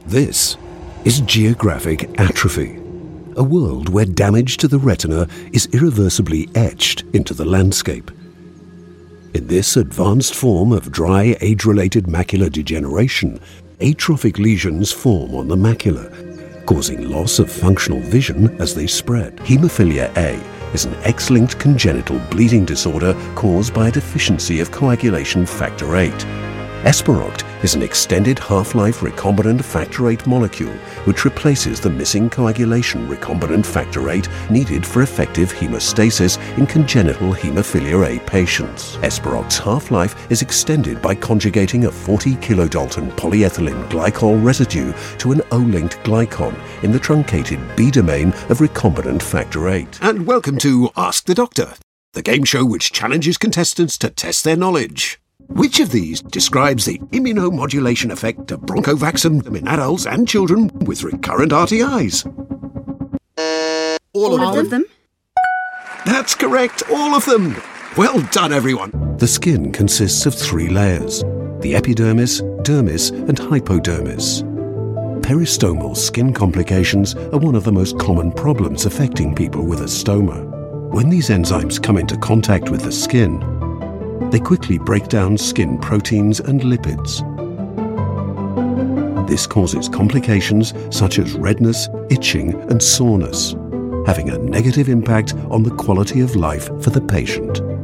This is geographic atrophy, a world where damage to the retina is irreversibly etched into the landscape. In this advanced form of dry age-related macular degeneration, atrophic lesions form on the macula, causing loss of functional vision as they spread. Hemophilia A is an X-linked congenital bleeding disorder caused by a deficiency of coagulation factor VIII. Esperoct is an extended half-life recombinant factor VIII molecule which replaces the missing coagulation recombinant factor VIII needed for effective hemostasis in congenital hemophilia A patients. Esperoct's half-life is extended by conjugating a 40 kilodalton polyethylene glycol residue to an O-linked glycon in the truncated B domain of recombinant factor VIII. And welcome to Ask the Doctor, the game show which challenges contestants to test their knowledge. Which of these describes the immunomodulation effect of bronchovaxum in adults and children with recurrent RTIs? All of them? That's correct, all of them! Well done, everyone! The skin consists of 3 layers: the epidermis, dermis, and hypodermis. Peristomal skin complications are one of the most common problems affecting people with a stoma. When these enzymes come into contact with the skin, they quickly break down skin proteins and lipids. This causes complications such as redness, itching, and soreness, having a negative impact on the quality of life for the patient.